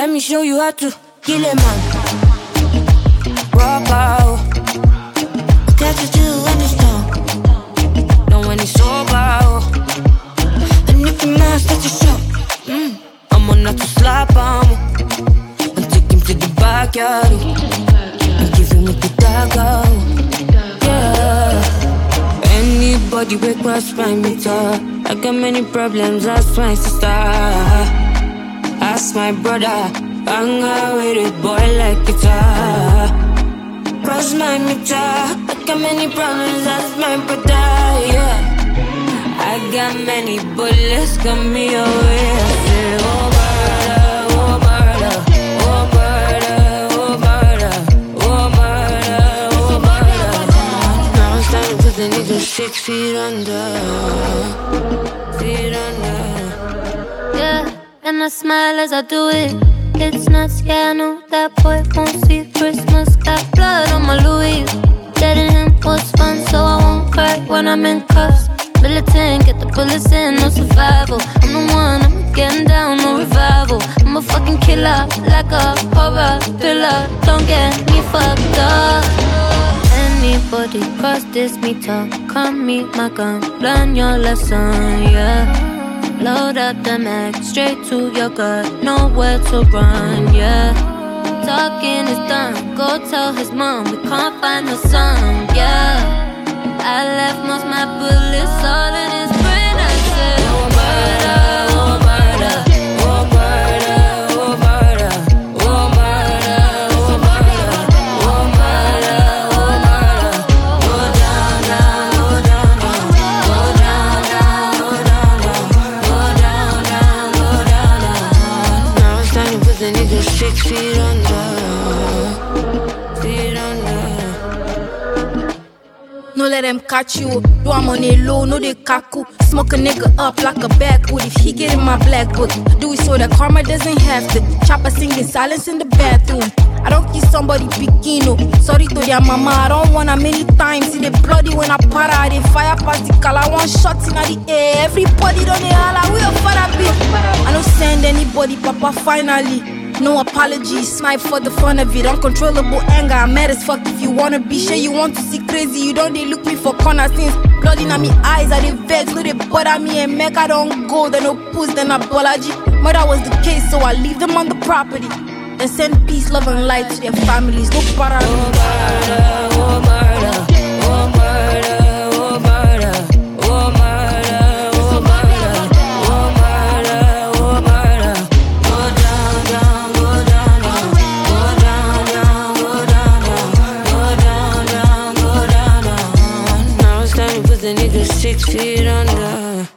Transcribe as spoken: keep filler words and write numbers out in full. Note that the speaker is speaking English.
Let me show you how to kill a man. Rock out. Catch you too when it's down. Don't when it's sober. And if you mad, start to show. Mm. I'm on not to slap him and take him to the backyard and give him with the dagger. Yeah. Anybody wake cross my meter. I got many problems, that's my sister. Ask my brother, hang out with a boy like guitar. Cross my meter. I got many problems, that's my brother. Yeah. I got many bullets, got me away. I say, oh murder, oh murder, oh murder, oh murder, oh murder, oh murder. Now it's time to put the nigga six feet under, feet under. Yeah, and I smile as I do it. It's nuts, yeah, I know that boy won't see Christmas. Got blood on my Louis. Getting him was fun, so I won't cry when I'm in cuffs. Militant, get the bullets in, no survival. I'm the one, I'm getting down, no revival. I'm a fucking killer, like a horror thriller. Don't get me fucked up. Anybody cross this meter, come meet my gun, learn your lesson, yeah. Load up the mag, straight to your gut, nowhere to run, yeah. Talking is done, go tell his mom we can't find her son, yeah. I left most my bullets all in his brain. I said, oh murder, oh murder, oh murder, oh murder, oh murder, oh murder, oh murder, oh murder. Go down, down, go down, down, go down, down, go down, down, go down, down, go down, down. Now it's time to put the nigga six feet under, feet under. No let them catch you. Do I'm on a low, no they kaku. Smoke a nigga up like a backwood. If he get in my black book, do it so that karma doesn't have to. Chopper singing silence in the bathroom. I don't kiss somebody bikino. Sorry to their mama, I don't wanna many times. See the bloody when I para, they fire past the car. I want shots in the air. Everybody don't they holla, we a father be. I don't send anybody, papa finally. No apologies, snipe for the fun of it. Uncontrollable anger, I'm mad as fuck. If you wanna be sure you want to see crazy, you don't they look me for corner since blood in my eyes, I they vex, no they bother me and make I don't go, then no puss, then apology. Murder was the case, so I leave them on the property. Then send peace, love and light to their families. No para. Oh murder, oh murder, oh murder, oh murder, oh murder, oh murder, oh murder, oh murder. Go down, down, go down, down, go down, down, go down, down, go down, down, go down, down. Now it's time to put the nigga six feet under.